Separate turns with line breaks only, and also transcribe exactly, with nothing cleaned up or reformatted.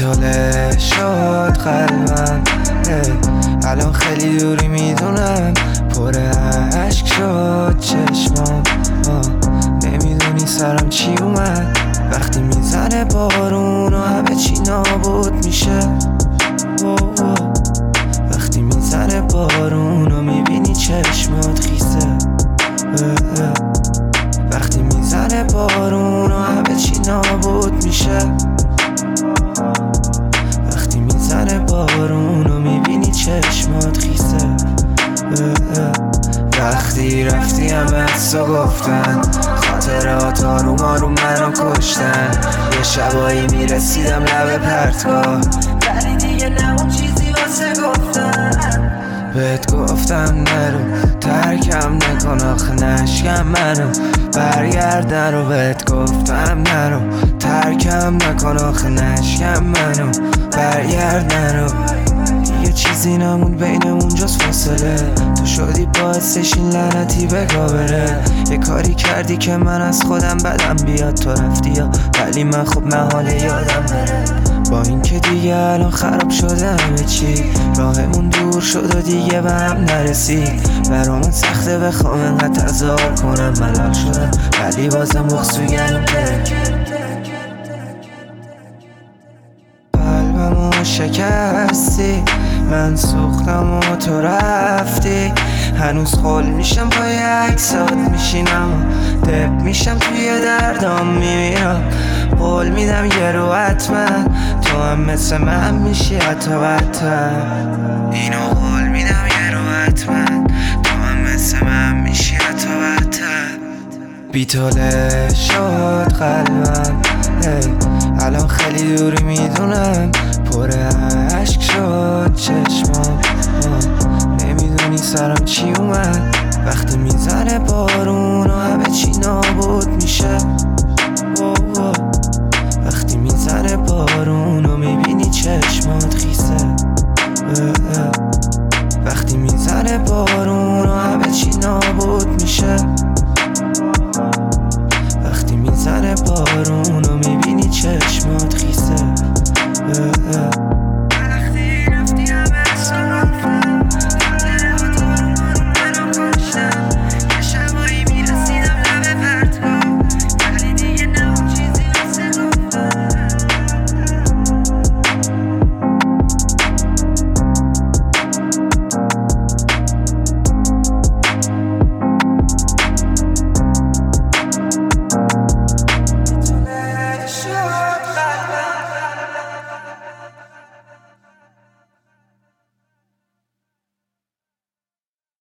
بی‌توله شد قلبم، الان خیلی دوری میدونم، پر عشق شد چشمام. نمیدونی سرم چی اومد وقتی میزنه بارون و همه چی نابود میشه. وقتی میزنه بارون و میبینی چشمات خیسه. وقتی میزنه بارون و همه چی نابود میشه. وقتی میزنه بارون و میبینی چشمات خیسه. وقتی رفتی همه از تو گفتن، خاطرات آروم آروم منو کشتن. یه شبایی میرسیدم لب پرتگاه، ولی دیگه نه اون چیزی واسه گفتن. بهت گفتم نرو ترکم نکن آخه نشکم منو برگرد. نرو بهت گفتم نرو ترکم نکن آخه نشکم منو برگرد. نرو یه چیزی نمون بینمون جز فاصله، تو شدی باعثش این لعنتی بگا بره. یه کاری کردی که من از خودم بدم بیاد، تو رفتی یا ولی من خب محاله یادم بره. با این که دیگه الان خراب شده همه چی، راهمون دور شد و دیگه به هم نرسید. برامون سخته بخوام انقدر تظاهر کنم ملال شدم، ولی بازم بغض تو گلوم ترک. قلبمو شکستی، من سوختم و تو رفتی. هنوز خول میشم پای عکسات میشینم و دب میشم توی دردام میمیرم. قول میدم یه رو حتما تو هم مثل من میشی حتی بدتر. اینو قول میدم یه رو حتما تو هم مثل من میشی حتی بدتر. بی‌توله شد قلبم، الان خیلی دوری میدونم، پر عشق شد چشمام. نمیدونی سرم چی اومد وقتی میزنه بارون و همه چی نابود میشه. وقتی میزنه بارون و میبینی چشمات خیسه. وقتی میزنه بارون و همه چی نابود میشه. وقتی میزنه بارون و میبینی چشمات خیسه.